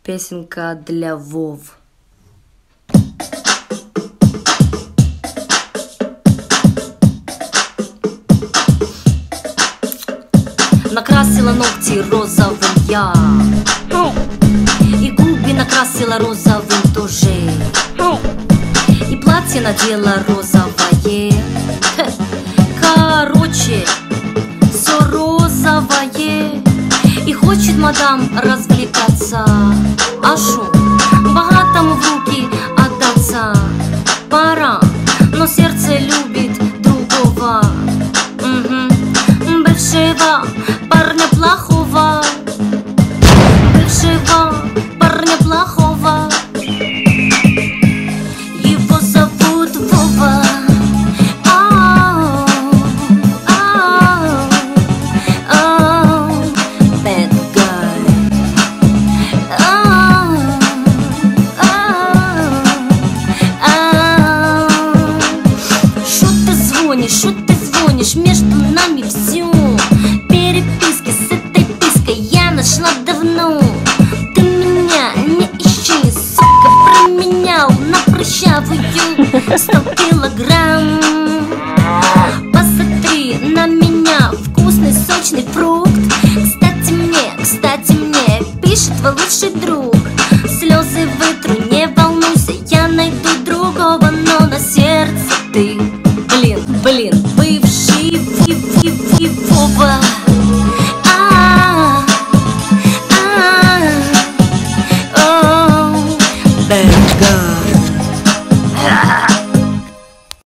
Песенка для Вов. Накрасила ногти розовым я, и губы накрасила розовым тоже, и платье надела розовое. Короче, все розовое. И хочет мадам развлекаться, а шо, богатому в руки отдаться пора, но сердце любит другого, бывшего парня плохого, бывшего парня плохого. Его зовут Вова. Шо ты звонишь, между нами все переписки с этой пиской я нашла давно. Ты меня не ищи, сука, променял на прыщавую 100 килограмм. Посмотри на меня, вкусный сочный фрукт. Кстати мне пишет твой лучший друг.